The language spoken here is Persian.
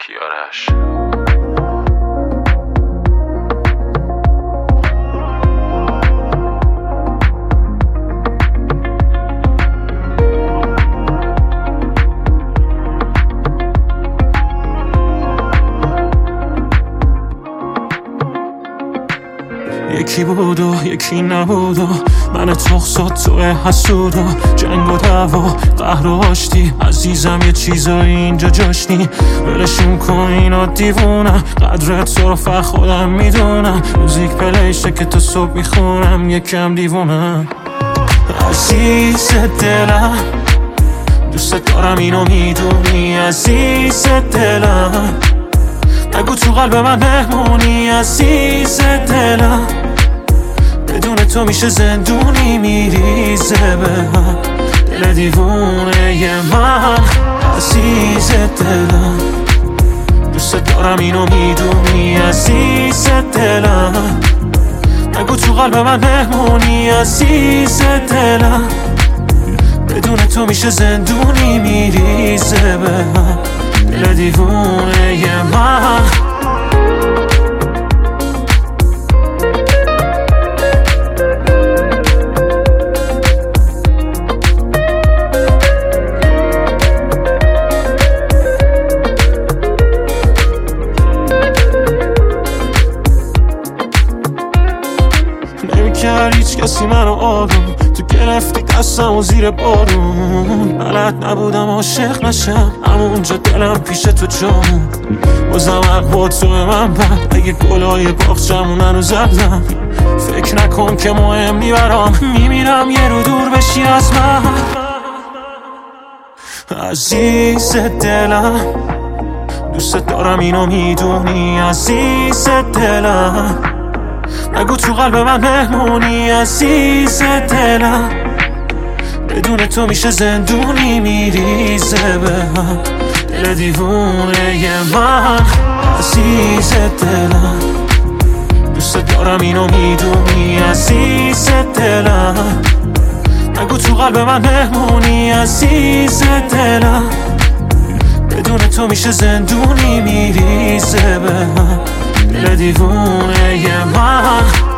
کیارش. یکی بود و یکی نبود و من تخصات توی حسود و جنگ و دعوا قهر و آشتی. عزیزم یه چیزایی اینجا جاشنی، ولشون کن اینا دیوونم. قدر تو رو فقط خودم میدونم، موزیک پلیشه که تا صبح میخونم. یکم دیوونم عزیز دلم، دوست دارم اینو میدونی عزیز دلم. نگو تو قلب من مهمونی عزیز دلم، بدون تو میشه زندونی میریزه به من. دل دیوونه من عزیز دلم، دوست دارم اینو میدونی عزیز دلم. نگو تو قلب من مهمونی عزیز دلم، بدون تو میشه زندونی میریزه به من. دل دیوونه من نمی‌کرد هیچ کسی منو آروم، تو گرفتی دستم و زیر بارون. بلد نبودم عاشق نشم، همونجا دلم پیش تو جامون. بازم حق تو به من بد، اگه گلای باغچمون هنوز زدم. فکر نکن که مهم میبرم، میمیرم یه رو دور بشی از من. عزیز دلم، دوست دارم اینو میدونی عزیز دلم. نگو تو قلب من مهمونی عزیز دلم، بدون تو میشه زندونی میریزه به من. دل دیوونه من عزیز دلم، دوست دارم اینو میدونی عزیز دلم. نگو تو قلب من مهمونی عزیز دلم، بدون تو میشه زندونی میریزه به من. دل دیوونه من